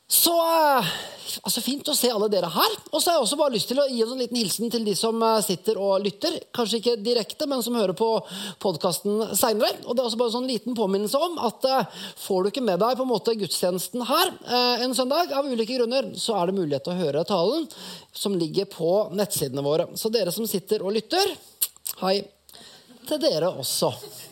Så fint å se alle dere her. Og så har jeg også bare lyst til å gi en liten hilsen til de som sitter og lytter. Kanskje ikke direkte, men som hører på podcasten senere. Og det er også bare en sånn liten påminnelse om at får du ikke med deg på en måte gudstjenesten her en søndag, av ulike grunner, så er det mulighet til å høre talen som ligger på nettsidene våre. Så dere som sitter og lytter, hei til dere også.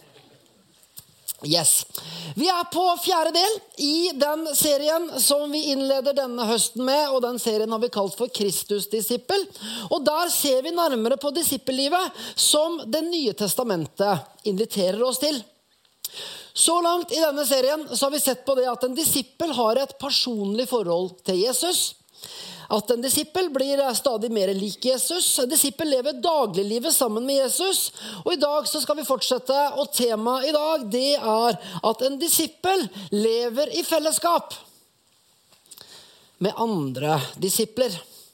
Yes. Vi er på 4. del i den serien som vi innleder denne høsten med, og den serien har vi kalt for Kristus-disippel. Og der ser vi nærmere på disippellivet som Det nye testamentet inviterer oss til. Så langt i denne serien så har vi sett på det at en disippel har et personlig forhold til Jesus. At en disippel blir stadig mer lik Jesus. En disippel lever dagliglivet sammen med Jesus. Og i dag så skal vi fortsette, og temaet i dag det er at en disippel lever i fellesskap med andre disipler.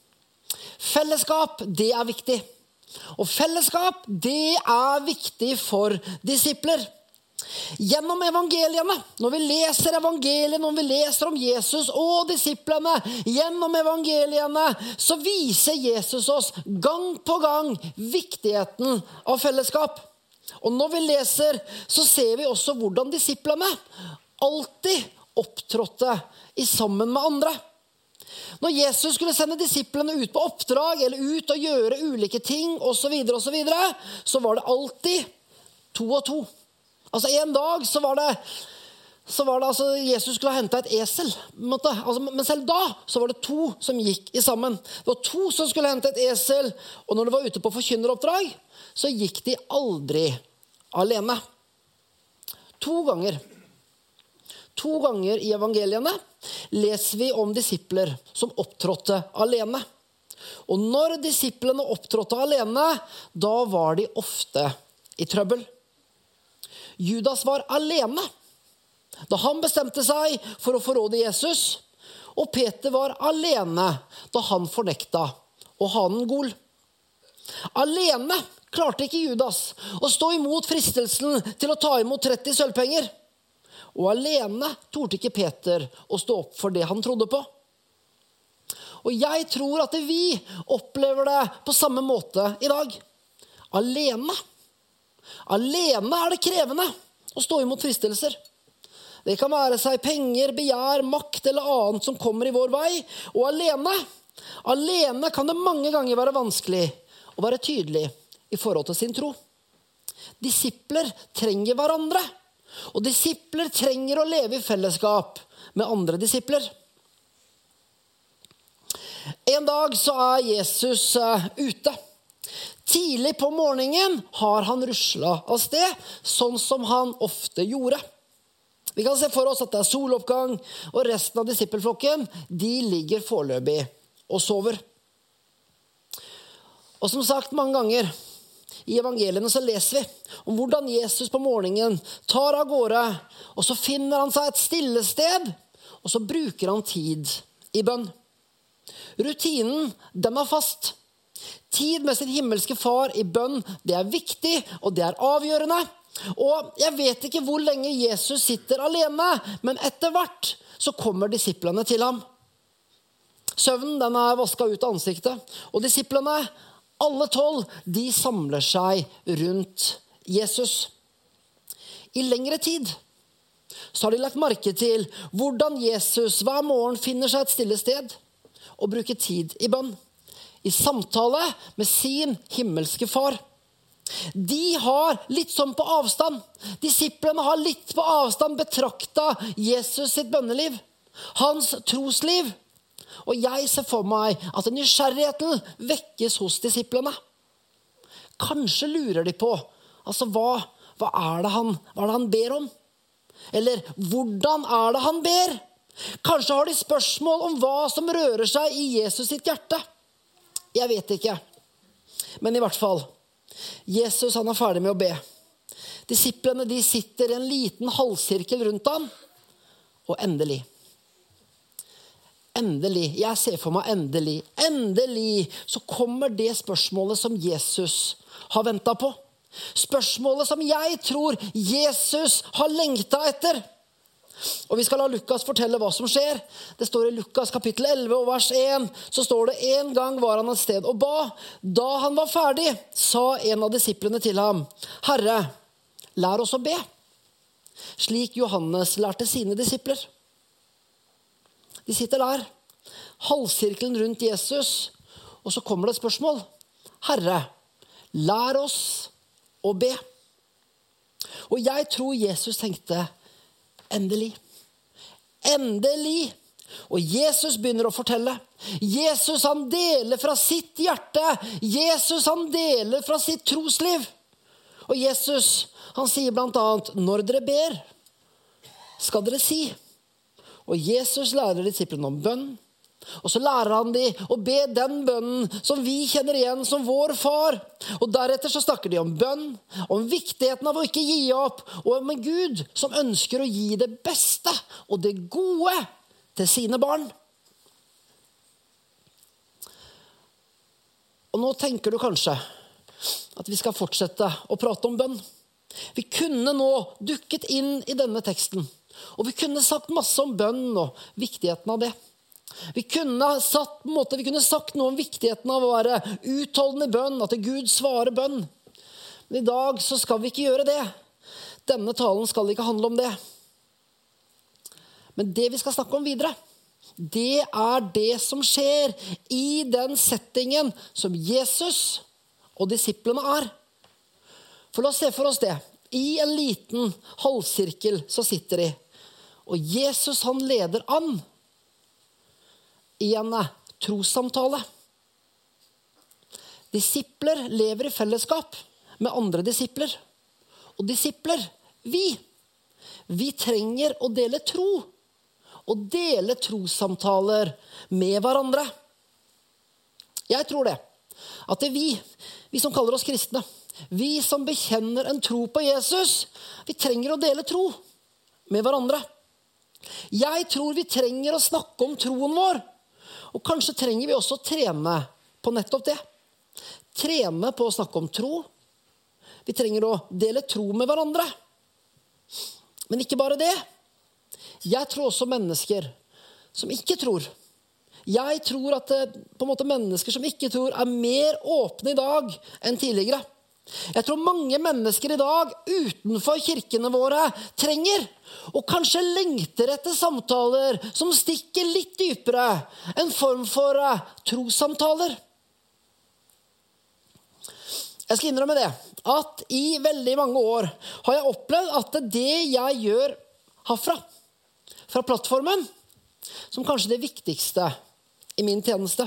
Fellesskap, det er viktig. Og fellesskap, det er viktig for disipler. Gjennom evangeliene, når vi leser evangeliene, når vi leser om Jesus og disiplene, gjennom evangeliene, så viser Jesus oss gang på gang viktigheten av fellesskap. Og når vi leser, så ser vi også hvordan disiplene alltid opptrådte i sammen med andre. Når Jesus skulle sende disiplene ut på oppdrag, eller ut og gjøre ulike ting, og så videre, så var det alltid 2 og 2. Altså en dag så var det Jesus skulle ha hentet et esel. Men selv da så var det 2 som gikk i sammen. Det var 2 som skulle hente et esel, og når de var ute på forkynneroppdrag, så gikk de aldri alene. 2 ganger. 2 ganger i evangeliene leser vi om disipler som opptrådte alene. Og når disiplene opptrådte alene, da var de ofte i trøbbel. Judas var alene da han bestemte seg for å forråde Jesus, og Peter var alene da han fornekta å ha den god. Alene klarte ikke Judas å stå imot fristelsen til å ta imot 30 sølvpenger, og alene torde ikke Peter å stå opp for det han trodde på. Og jeg tror at vi opplever det på samme måte i dag. Alene er det krevende å stå imot fristelser. Det kan være seg penger, begjær, makt eller annet som kommer i vår vei. Og alene kan det mange ganger være vanskelig å være tydelig i forhold til sin tro. Disipler trenger hverandre, og disipler trenger å leve i fellesskap med andre disipler. En dag så er Jesus ute. Tidlig på morgenen har han ruslet av sted, sånn som han ofte gjorde. Vi kan se for oss at det er soloppgang, og resten av disippelflokken, de ligger foreløpig og sover. Og som sagt mange ganger, i evangeliene så leser vi om hvordan Jesus på morgenen tar av gårde, og så finner han seg et stille sted, og så bruker han tid i bønn. Rutinen, den er fast. Tid med sin himmelske far i bønn, det er viktig, og det er avgjørende. Og jeg vet ikke hvor lenge Jesus sitter alene, men etter hvert så kommer disiplene til ham. Søvnen, den er vasket ut av ansiktet, og disiplene, alle 12, de samler seg rundt Jesus. I lengre tid så har de lagt merke til hvordan Jesus hver morgen finner seg et stille sted og bruker tid i bønn, i samtale med sin himmelske far. De har litt sånn på avstand. Disiplene har litt på avstand betraktet Jesus sitt bønneliv, hans trosliv. Og jeg ser for meg at nysgjerrigheten vekkes hos disiplene. Kanskje lurer de på, altså hva er det han ber om? Eller hvordan er det han ber? Kanskje har de spørsmål om hva som rører seg i Jesus sitt hjerte. Jeg vet ikke. Men i hvert fall, Jesus han er ferdig med å be. Disiplene de sitter i en liten halvsirkel rundt ham. Og endelig, jeg ser for meg endelig så kommer det spørsmålet som Jesus har ventet på. Spørsmålet som jeg tror Jesus har lengtet etter. Og vi skal la Lukas fortelle hva som skjer. Det står i Lukas kapittel 11 og vers 1, så står det: en gang var han et sted og ba. Da han var ferdig, sa en av disiplene til ham: Herre, lær oss å be, slik Johannes lærte sine disipler. De sitter der, halvsirkelen rundt Jesus, og så kommer det et spørsmål: Herre, lær oss å be. Og jeg tror Jesus tenkte: endelig. Endelig. Og Jesus begynner å fortelle. Jesus, han deler fra sitt hjerte. Jesus, han deler fra sitt trosliv. Og Jesus, han sier blant annet: når dere ber, skal dere si. Og Jesus lærer disiplene om bønn. Og så lærer han de å be den bønnen som vi kjenner igjen som vår far. Og deretter så snakker de om bønn, om viktigheten av å ikke gi opp, og om en Gud som ønsker å gi det beste og det gode til sine barn. Og nå tenker du kanskje at vi skal fortsette å prate om bønn. Vi kunne nå dukket inn i denne teksten, og vi kunne sagt masse om bønn og viktigheten av det. Vi kunne sagt noe om viktigheten av å være utholdende i bønn, at Gud svarer bønn. Men i dag så skal vi ikke gjøre det. Denne talen skal ikke handle om det. Men det vi skal snakke om videre, det er det som skjer i den settingen som Jesus og disiplene er. For la oss se for oss det. I en liten halvsirkel så sitter de, og Jesus han leder an i en trossamtale. Disipler lever i fellesskap med andre disipler. Og disipler, vi trenger å dele tro. Og dele trossamtaler med hverandre. Jeg tror det. At det vi som kaller oss kristne, vi som bekjenner en tro på Jesus, vi trenger å dele tro med hverandre. Jeg tror vi trenger å snakke om troen vår. Og kanskje trenger vi også å trene på nettopp det. Trene på å snakke om tro. Vi trenger å dele tro med hverandre. Men ikke bare det. Jeg tror også mennesker som ikke tror. Jeg tror at på en måte mennesker som ikke tror er mer åpne i dag enn tidligere. Jeg tror mange mennesker i dag utenfor kirkene våre trenger og kanskje lengter etter samtaler som stikker litt dypere, en form for trossamtaler. Jeg skal innrømme det, at i veldig mange år har jeg opplevd at det jeg gjør herfra, fra plattformen, som kanskje det viktigste i min tjeneste.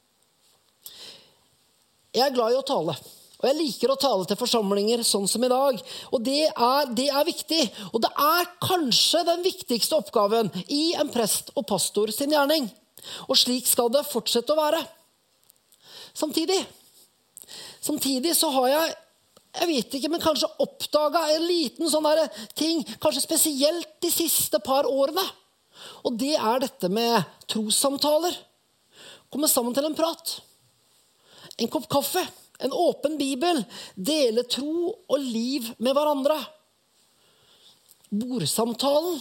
Jeg er glad i å tale. Og jeg liker å tale til forsamlinger sånn som i dag. Og det er viktig. Og det er kanskje den viktigste oppgaven i en prest og pastor sin gjerning. Og slik skal det fortsette å være. Samtidig så har jeg vet ikke, men kanskje oppdaget en liten sånn der ting, kanskje spesielt de siste par årene. Og det er dette med trossamtaler. Komme sammen til en prat. En kopp kaffe. En åpen bibel, dele tro og liv med hverandre. Bordsamtalen.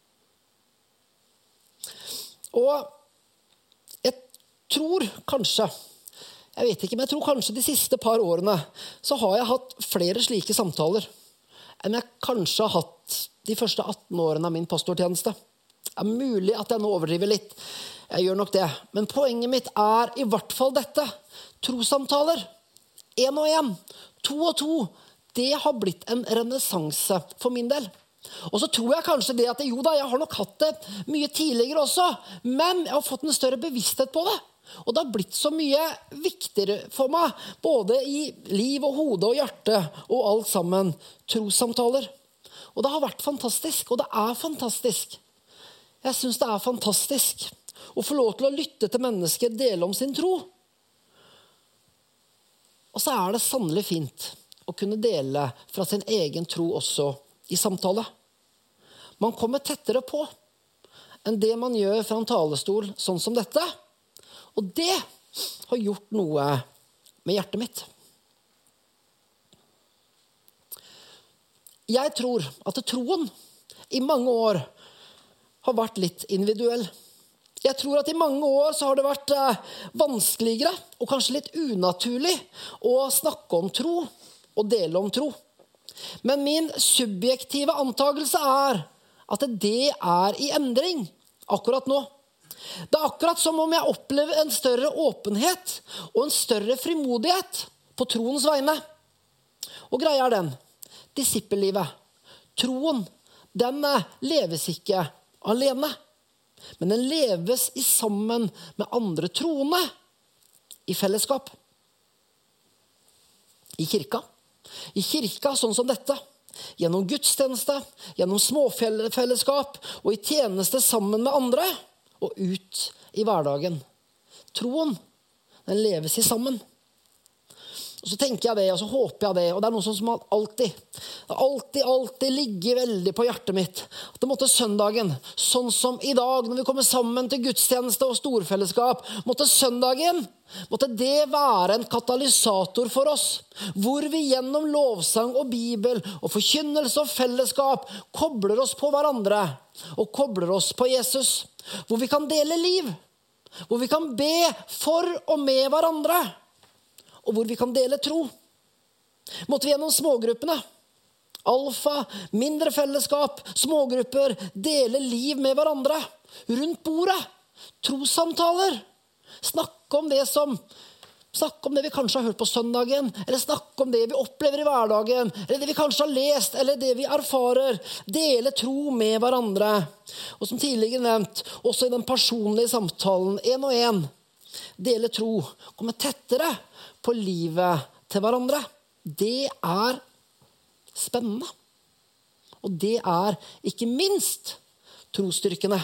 Og jeg tror kanskje, jeg vet ikke, men jeg tror kanskje de siste par årene så har jeg hatt flere slike samtaler enn jeg kanskje har hatt de første 18 årene av min pastortjeneste. Det er mulig at jeg nå overdriver litt. Jeg gjør nok det. Men poenget mitt er i hvert fall dette. Trossamtaler. 1 og 1, 2 og 2, det har blitt en renessanse for min del. Og så tror jeg kanskje det at jo da, jeg har nok hatt det mye tidligere også, men jeg har fått en større bevissthet på det. Og det har blitt så mye viktigere for meg, både i liv og hode og hjerte, og alt sammen trossamtaler. Og det har vært fantastisk, og det er fantastisk. Jeg synes det er fantastisk å få lov til å lytte til mennesker dele om sin tro. Og så er det sannelig fint å kunne dele fra sin egen tro også i samtale. Man kommer tettere på enn det man gjør fra en talestol sånn som dette. Og det har gjort noe med hjertet mitt. Jeg tror at troen i mange år har vært litt individuell. Jeg tror at i mange år så har det vært vanskeligere og kanskje litt unaturlig å snakke om tro og dele om tro. Men min subjektive antagelse er at det er i endring akkurat nå. Det er akkurat som om jeg opplever en større åpenhet og en større frimodighet på troens vegne. Og greia er den, disippellivet, troen, den leves ikke alene, men den leves sammen med andre troende i fellesskap. I kirka sånn som dette, gjennom gudstjeneste, gjennom småfellesskap og i tjeneste sammen med andre, og ut i hverdagen. Troen, den leves i sammen. Og så tenker jeg det, og så håper jeg det, og det er noe som alltid ligger veldig på hjertet mitt. At det måtte søndagen, sånn som i dag, når vi kommer sammen til gudstjeneste og storfellesskap, måtte det være en katalysator for oss, hvor vi gjennom lovsang og bibel og forkynnelse og fellesskap kobler oss på hverandre og kobler oss på Jesus. Hvor vi kan dele liv, hvor vi kan be for og med hverandre, og hvor vi kan dele tro. Måtte vi gjennom smågruppene, alfa, mindre fellesskap, smågrupper, dele liv med hverandre, rundt bordet, trossamtaler, snakke om det vi kanskje har hørt på søndagen, eller snakke om det vi opplever i hverdagen, eller det vi kanskje har lest, eller det vi erfarer, dele tro med hverandre. Og som tidligere nevnt, også i den personlige samtalen, en og en, dele tro, komme tettere på livet til hverandre. Det er spennende. Og det er ikke minst trosstyrkende.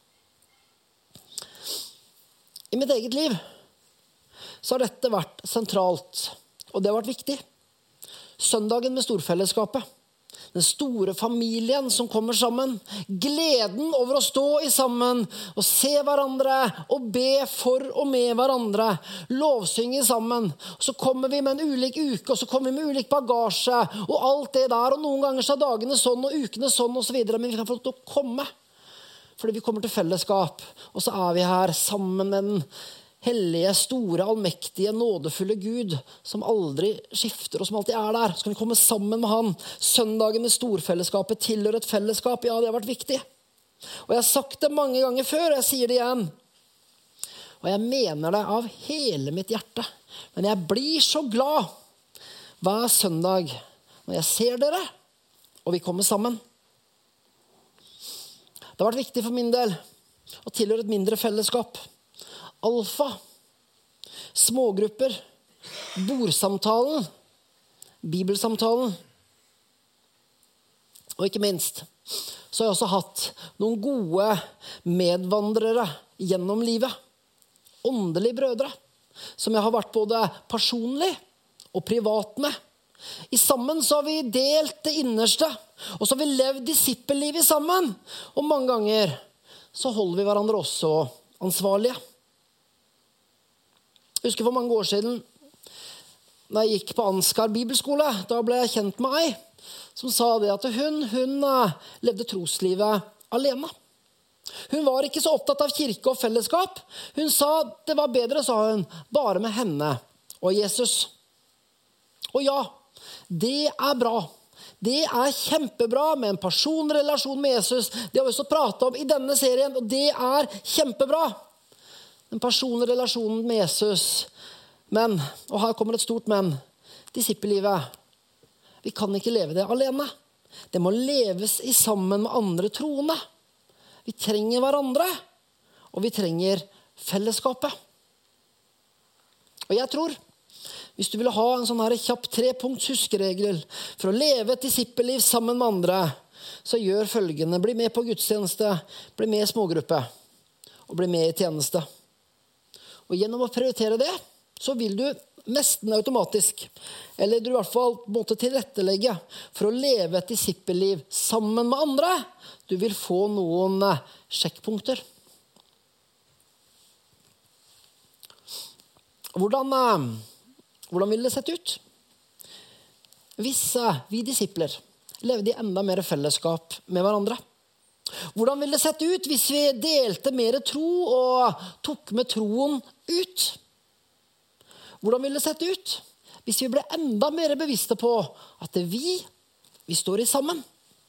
I mitt eget liv så har dette vært sentralt, og det har vært viktig. Søndagen med storfellesskapet. Den store familien som kommer sammen. Gleden over å stå i sammen og se hverandre og be for og med hverandre. Lovsynge sammen. Så kommer vi med en ulik uke, og så kommer vi med ulik bagasje og alt det der. Og noen ganger så er dagene sånn og ukene sånn og så videre, men vi kan få lov til å komme. Fordi vi kommer til fellesskap, og så er vi her sammen med den hellige, store, allmektige, nådefulle Gud, som aldri skifter og som alltid er der. Så kan vi komme sammen med han. Søndagen med storfellesskapet tilhører et fellesskap. Ja, det har vært viktig. Og jeg har sagt det mange ganger før, og jeg sier det igjen. Og jeg mener det av hele mitt hjerte. Men jeg blir så glad hver søndag når jeg ser dere, og vi kommer sammen. Det har vært viktig for min del å tilhøre et mindre fellesskap. Alfa, smågrupper, bordsamtalen, bibelsamtalen. Og ikke minst så har jeg også hatt noen gode medvandrere gjennom livet. Åndelige brødre, som jeg har vært både personlig og privat med. I sammen så har vi delt det innerste, og så har vi levd disippellivet sammen. Og mange ganger så holder vi hverandre også ansvarlige. Jeg husker for mange år siden, da jeg gikk på Ansgar bibelskole, da ble jeg kjent med ei, som sa det at hun levde troslivet alene. Hun var ikke så opptatt av kirke og fellesskap. Hun sa det var bedre, sa hun, bare med henne og Jesus. Og ja, det er bra. Det er kjempebra med en personrelasjon med Jesus. Det har vi også pratet om i denne serien, og det er kjempebra. En personlig relasjon med Jesus. Men, og her kommer et stort men, disippellivet. Vi kan ikke leve det alene. Det må leves i sammen med andre troende. Vi trenger hverandre, og vi trenger fellesskapet. Og jeg tror, hvis du vil ha en sånn her kjapp 3-punkts huskeregel for å leve et disippelliv sammen med andre, så gjør følgende. Bli med på gudstjeneste, bli med i smågruppe, og bli med i tjeneste. Og gjennom å prioritere det, så vil du nesten automatisk, eller du i hvert fall måtte tilrettelegge for å leve et disippelliv sammen med andre. Du vil få noen sjekkpunkter. Hvordan vil det sett ut? Hvis vi disipler levde i enda mer fellesskap med hverandre, Hvordan ville det sett ut hvis vi delte mer tro og tok med troen ut? Hvordan ville det sett ut hvis vi ble enda mer bevisste på at vi står i sammen?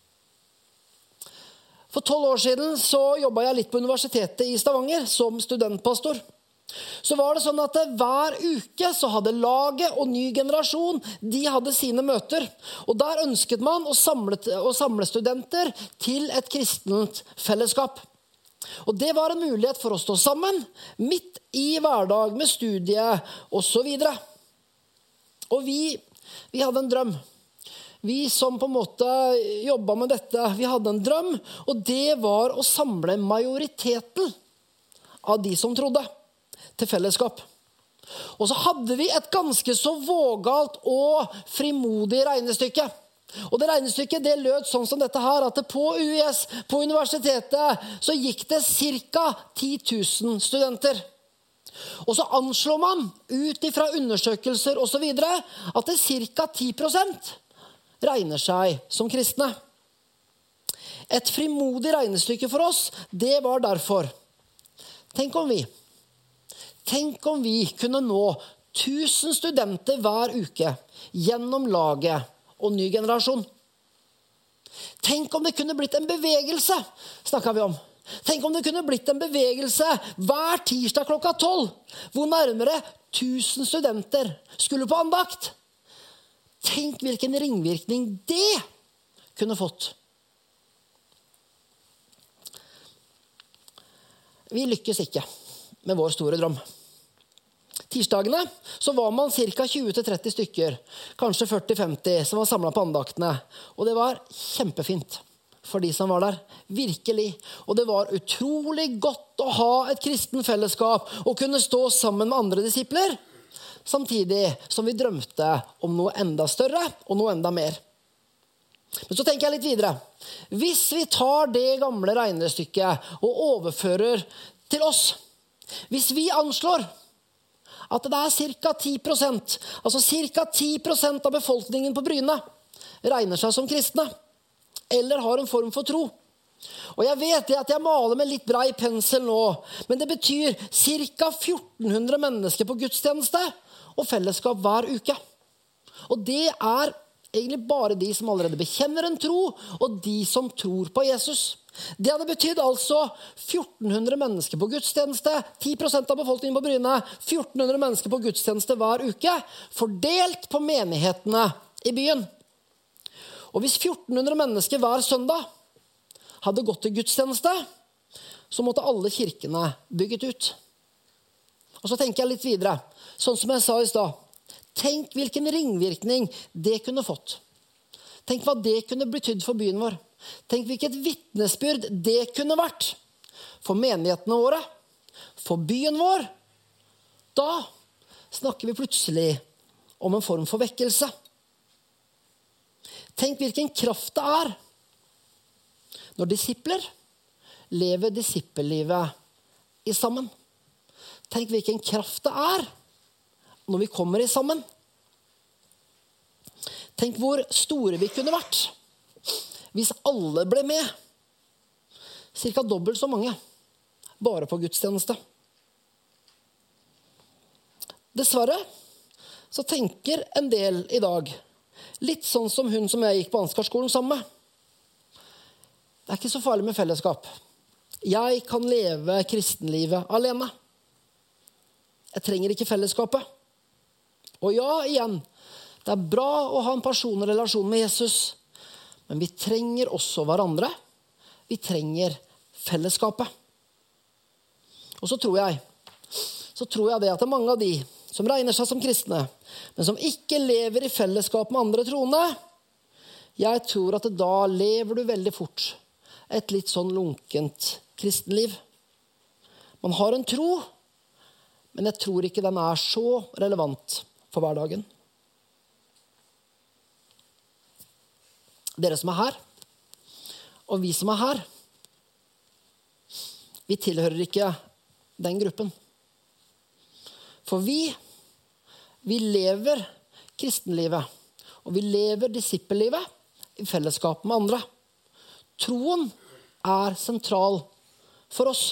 For 12 år siden så jobbet jeg litt på universitetet i Stavanger som studentpastor. Så var det sånn at hver uke så hadde laget og ny generasjon, de hadde sine møter. Og der ønsket man å samle studenter til et kristent fellesskap. Og det var en mulighet for å stå sammen, midt i hverdag med studie og så videre. Og vi hadde en drøm. Vi som på en måte jobbet med dette, vi hadde en drøm, og det var å samle majoriteten av de som trodde til fellesskap. Og så hadde vi et ganske så vågalt og frimodig regnestykke. Og det regnestykket det lød sånn som dette her, at på UiS, på universitetet, så gikk det ca. 10 000 studenter. Og så anslår man ut ifra undersøkelser og så videre, at det ca. 10% regner seg som kristne. Et frimodig regnestykke for oss, det var derfor. Tenk om vi kunne nå 1000 studenter hver uke gjennom laget og ny generasjon. Tenk om det kunne blitt en bevegelse, snakket vi om. Tenk om det kunne blitt en bevegelse hver tirsdag klokka 12, hvor nærmere 1000 studenter skulle på andakt. Tenk hvilken ringvirkning det kunne fått. Vi lykkes ikke med vår store drøm. Tirsdagene så var man ca. 20-30 stykker, kanskje 40-50, som var samlet på andaktene. Og det var kjempefint for de som var der, virkelig. Og det var utrolig godt å ha et kristen fellesskap og kunne stå sammen med andre disipler, samtidig som vi drømte om noe enda større og noe enda mer. Men så tenker jeg litt videre. Hvis vi tar det gamle regnestykket og overfører til oss, hvis vi anslår at det er ca. 10%, altså ca. 10% av befolkningen på Bryne regner seg som kristne, eller har en form for tro. Og jeg vet det at jeg maler med litt brei pensel nå, men det betyr ca. 1400 mennesker på gudstjeneste og fellesskap hver uke. Og det er egentlig bare de som allerede bekjenner en tro, og de som tror på Jesus. Det hadde betydd altså 1400 mennesker på gudstjeneste, 10% av befolkningen på Bryne, 1400 mennesker på gudstjeneste hver uke, fordelt på menighetene i byen. Og hvis 1400 mennesker hver søndag hadde gått til gudstjeneste, så måtte alle kirkene bygget ut. Og så tenker jeg litt videre, sånn som jeg sa i stad. Tenk hvilken ringvirkning det kunne fått. Tenk hva det kunne betydd for byen vår. Tenk hvilket vitnesbyrd det kunne vært for menighetene våre, for byen vår. Da snakker vi plutselig om en form for vekkelse. Tenk hvilken kraft det er når disipler lever disippellivet i sammen. Tenk hvilken kraft det er når vi kommer i sammen. Tenk hvor store vi kunne vært hvis alle ble med. Cirka dobbelt så mange, bare på gudstjeneste. Dessverre så tenker en del i dag, litt sånn som hun som jeg gikk på Ansgarskolen sammen med. Det er ikke så farlig med fellesskap. Jeg kan leve kristenlivet alene. Jeg trenger ikke fellesskapet. Og ja, igjen, det er bra å ha en personlig relasjon med Jesus, men vi trenger også hverandre. Vi trenger fellesskapet. Og så tror jeg det at det er mange av de som regner seg som kristne, men som ikke lever i fellesskap med andre troende. Jeg tror at da lever du veldig fort et litt sånn lunkent kristenliv. Man har en tro, men jeg tror ikke den er så relevant for hverdagen. Dere som er her, og vi som er her, vi tilhører ikke den gruppen. For vi lever kristenlivet, og vi lever disippellivet i fellesskap med andre. Troen sentral for oss.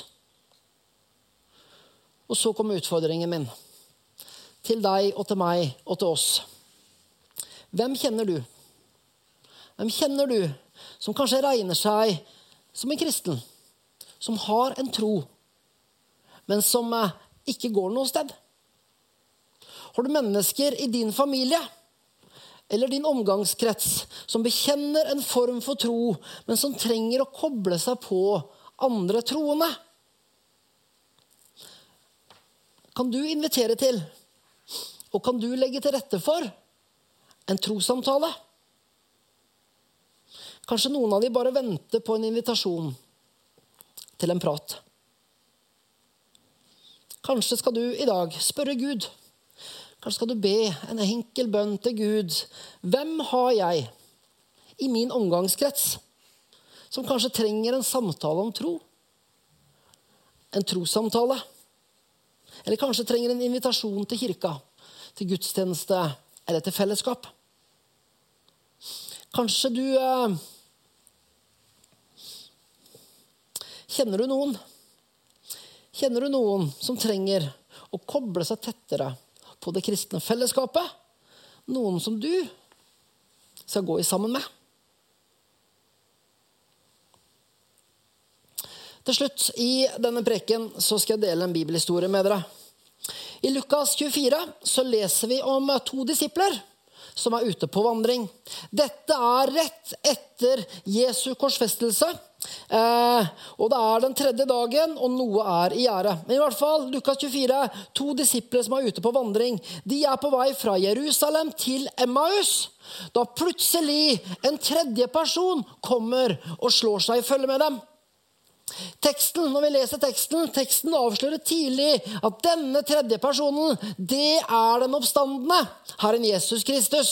Og så kommer utfordringen min. Til deg og til meg og til oss. Hvem kjenner du? Hvem kjenner du som kanskje regner seg som en kristen? Som har en tro, men som ikke går noe sted? Har du mennesker i din familie eller din omgangskrets som bekjenner en form for tro, men som trenger å koble seg på andre troende? Kan du invitere til, og kan du legge til rette for, en trossamtale? Kanskje noen av de bare venter på en invitasjon til en prat. Kanskje skal du i dag spørre Gud. Kanskje skal du be en enkel bønn til Gud. Hvem har jeg i min omgangskrets som kanskje trenger en samtale om tro? En trossamtale. Eller kanskje trenger en invitasjon til kirka, til gudstjeneste eller til fellesskap. Kanskje du kjenner du noen? Kjenner du noen som trenger å koble seg tettere på det kristne fellesskapet? Noen som du skal gå i sammen med? Til slutt i denne preken så skal jeg dele en bibelhistorie med dere. I Lukas 24 så leser vi om 2 disipler som er ute på vandring. Dette er rett etter Jesu korsfestelse, og det er den 3. dagen, og noe er i gjære. Men i hvert fall, Lukas 24, 2 disipler som er ute på vandring. De er på vei fra Jerusalem til Emmaus, da plutselig en 3. person kommer og slår seg i følge med dem. Når vi leser teksten avslører tidlig at denne 3. personen, det er den oppstandende, Herren Jesus Kristus.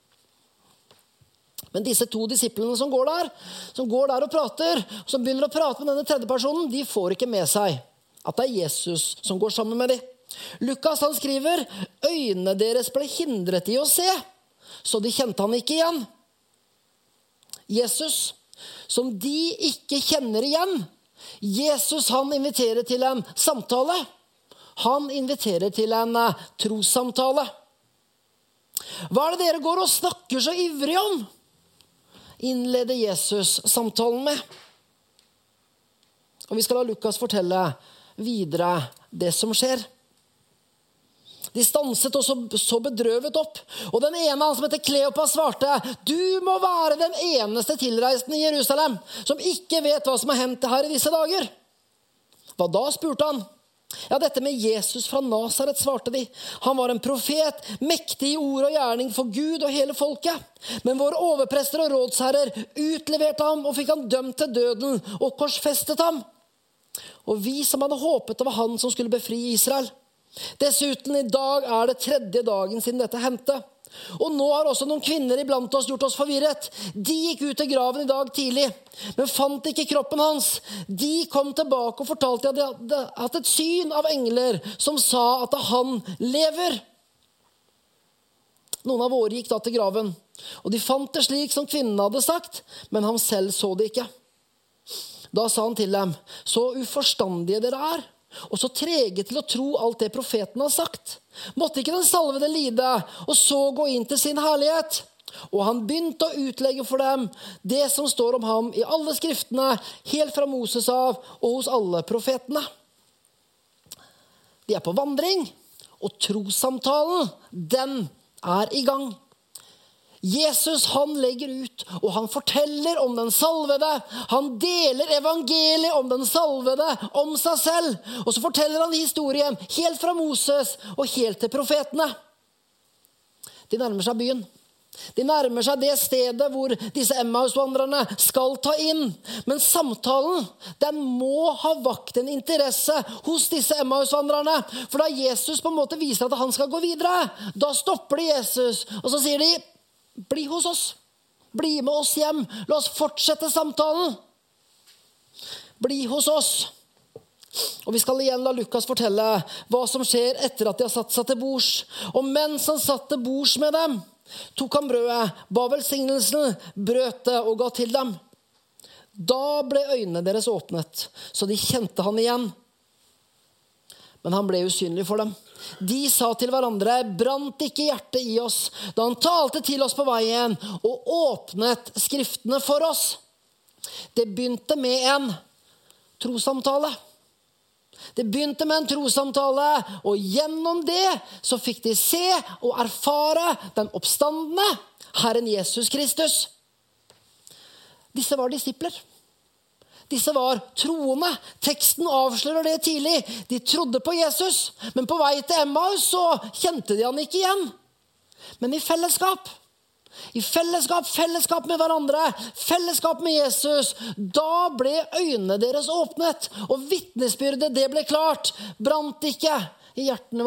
Men disse 2 disiplene som går der og prater, som begynner å prate med denne 3. personen, de får ikke med seg at det er Jesus som går sammen med dem. Lukas han skriver, øynene deres ble hindret i å se, så de kjente han ikke igjen. Jesus, som de ikke kjenner igjen, Jesus han inviterer til en samtale. Han inviterer til en trossamtale. Hva er det dere går og snakker så ivrig om? Innleder Jesus samtalen med. Og vi skal la Lukas fortelle videre det som skjer. De stanset og så bedrøvet opp. Og den ene, han som heter Kleopas, svarte, du må være den eneste tilreisende i Jerusalem som ikke vet hva som har hendt her i disse dager. Hva da, spurte han. Ja, dette med Jesus fra Nazaret, svarte de. Han var en profet, mektig i ord og gjerning for Gud og hele folket. Men våre overprester og rådsherrer utleverte ham og fikk han dømt til døden og korsfestet ham. Og vi som hadde håpet det var han som skulle befri Israel. Dessuten, i dag er det 3. dagen siden dette hendte. Og nå har også noen kvinner iblant oss gjort oss forvirret. De gikk ut til graven i dag tidlig, men fant ikke kroppen hans. De kom tilbake og fortalte at de hadde hatt et syn av engler som sa at han lever. Noen av våre gikk da til graven, og de fant det slik som kvinnen hadde sagt, men han selv så det ikke. Da sa han til dem, så uforstandige dere er, og så trege til å tro alt det profeten har sagt. Måtte ikke den salvede lide, og så gå inn til sin herlighet? Og han begynte å utlegge for dem det som står om ham i alle skriftene, helt fra Moses av og hos alle profetene. De er på vandring, og trossamtalen, den er i gang. Jesus, han legger ut, og han forteller om den salvede. Han deler evangeliet om den salvede, om seg selv. Og så forteller han historien helt fra Moses og helt til profetene. De nærmer seg byen. De nærmer seg det stedet hvor disse Emmaus-vandrerne skal ta inn. Men samtalen, den må ha vakt en interesse hos disse Emmaus-vandrerne. For da Jesus på en måte viser at han skal gå videre, da stopper de Jesus, og så sier de, bli hos oss. Bli med oss hjem. La oss fortsette samtalen. Bli hos oss. Og vi skal igjen la Lukas fortelle hva som skjer etter at de har satt seg til bords. Og mens han satt til bords med dem, tok han brødet, ba velsignelsen, brøt det og ga til dem. Da ble øynene deres åpnet, så de kjente han igjen. Men han ble usynlig for dem. De sa til hverandre, brant ikke hjertet i oss da han talte til oss på veien og åpnet skriftene for oss. Det begynte med en trossamtale. Og gjennom det så fikk de se og erfare den oppstandende Herren Jesus Kristus. Disse var disipler. Disse var troende. Teksten avslører det tidlig. De trodde på Jesus, men på vei til Emmaus så kjente de han ikke igjen. Men i fellesskap med hverandre, fellesskap med Jesus, da ble øynene deres åpnet, og vitnesbyrdet, det ble klart. Brant ikke i hjertene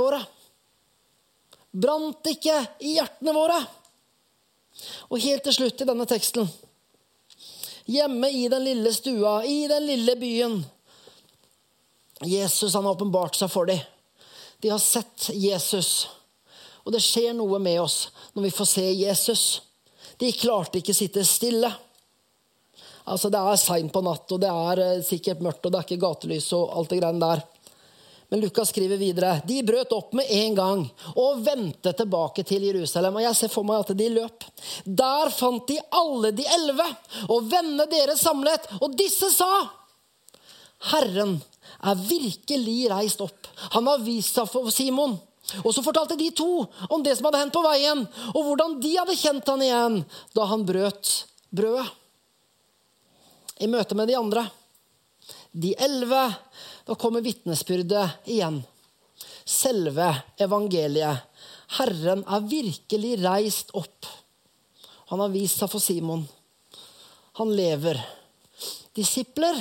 våre. Og helt til slutt i denne teksten, hjemme i den lille stua, i den lille byen, Jesus, han har åpenbart seg for dem. De har sett Jesus, og det skjer noe med oss når vi får se Jesus. De klarte ikke sitte stille. Altså, det sent på natt, og det sikkert mørkt, og det ikke gatelys og alt det greiene der. Men Lukas skriver videre, de brøt opp med en gang og vendte tilbake til Jerusalem. Og jeg ser for meg at de løp. Der fant de alle de 11, og vennene deres samlet. Og disse sa, Herren virkelig reist opp. Han har vist seg for Simon. Og så fortalte de 2 om det som hadde hendt på veien, og hvordan de hadde kjent han igjen da han brøt brødet. I møte med de andre, de 11, da kommer vitnesbyrdet igjen. Selve evangeliet. Herren virkelig reist opp. Han har vist seg for Simon. Han lever. Disipler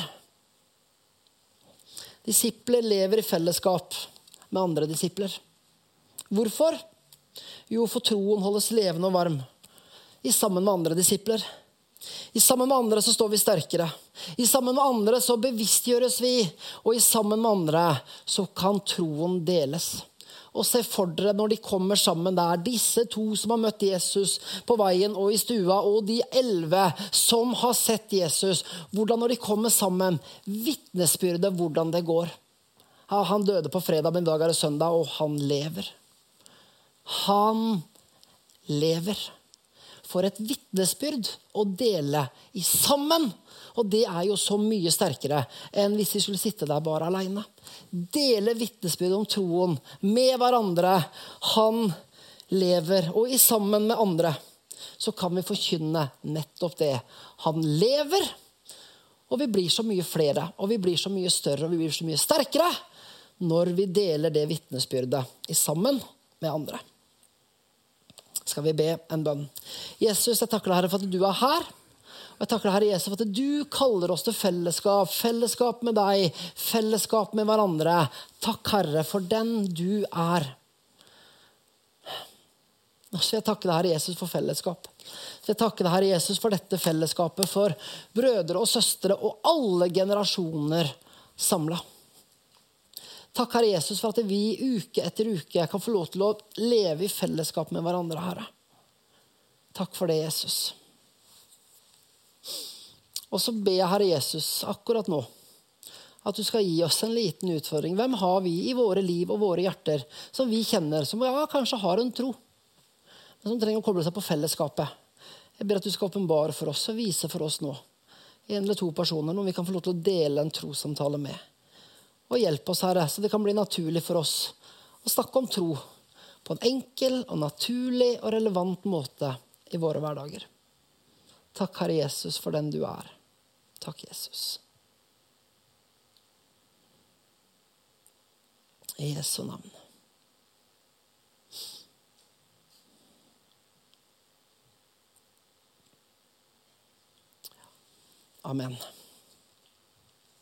lever i fellesskap med andre disipler. Hvorfor? Jo, for troen holdes levende og varm. I sammen med andre disipler. I sammen med andre så står vi sterkere. I sammen med andre så bevisstgjøres vi. Og i sammen med andre så kan troen deles. Og se for dere når de kommer sammen der, disse 2 som har møtt Jesus på veien og i stua, og de 11 som har sett Jesus, hvordan når de kommer sammen, vitnesbyrdet hvordan det går. Ja, han døde på fredag, men i dag det søndag, og han lever. Han lever. For et vitnesbyrd å dele i sammen. Og det jo så mye sterkere enn hvis vi skulle sitte der bare alene. Dele vitnesbyrd om troen med hverandre. Han lever. Og i sammen med andre så kan vi forkynne nettopp det. Han lever. Og vi blir så mye flere. Og vi blir så mye større. Og vi blir så mye sterkere når vi deler det vitnesbyrdet i sammen med andre. Skal vi be en bønn. Jesus, jeg takker deg, Herre, for at du her. Og jeg takker deg, Herre Jesus, for at du kaller oss til fellesskap. Fellesskap med deg, fellesskap med hverandre. Takk, Herre, for den du Så jeg takker deg, Herre Jesus, for fellesskap. Så jeg takker deg, Herre Jesus, for dette fellesskapet, for brødre og søstre og alle generasjoner samlet. Takk, Herre Jesus, for at vi uke etter uke kan få lov til å leve i fellesskap med hverandre, Herre. Takk for det, Jesus. Og så ber jeg, Herre Jesus, akkurat nå, at du skal gi oss en liten utfordring. Hvem har vi i våre liv og våre hjerter som vi kjenner, som kanskje har en tro, men som trenger å koble seg på fellesskapet? Jeg ber at du skal åpenbare for oss og vise for oss nå, 1 eller 2 personer, noen vi kan få lov til å dele en trossamtale med. Og hjelp oss, Herre, så det kan bli naturlig for oss å snakke om tro på en enkel og naturlig og relevant måte i våre hverdager. Takk, Herre Jesus, for den du Takk, Jesus. I Jesu navn. Amen.